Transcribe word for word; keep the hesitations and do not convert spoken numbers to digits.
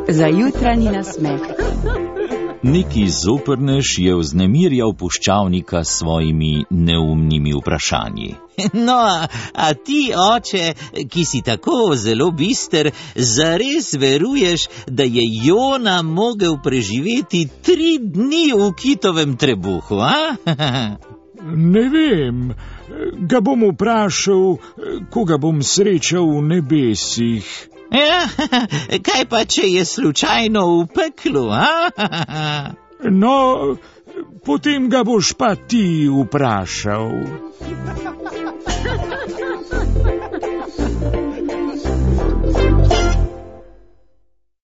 za jutranji nasmeh. Neki zoprnež je vznemirjal puščavnika s svojimi neumnimi vprašanji. No, a, a ti, oče, ki si tako zelo bister, zares veruješ, da je Jona mogel preživeti tri dni v kitovem trebuhu, a? Ne vem, ga bom vprašal, ko ga bom srečal v nebesih. Ja, kaj pa, če je slučajno v peklu, a? No, potem ga boš pa ti vprašal.